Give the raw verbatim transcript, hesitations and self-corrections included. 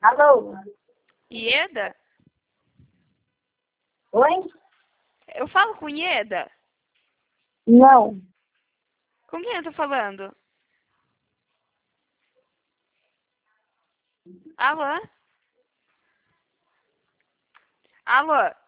Alô? Ieda? Oi? Eu falo com Ieda? Não. Com quem eu tô falando? Alô? Alô?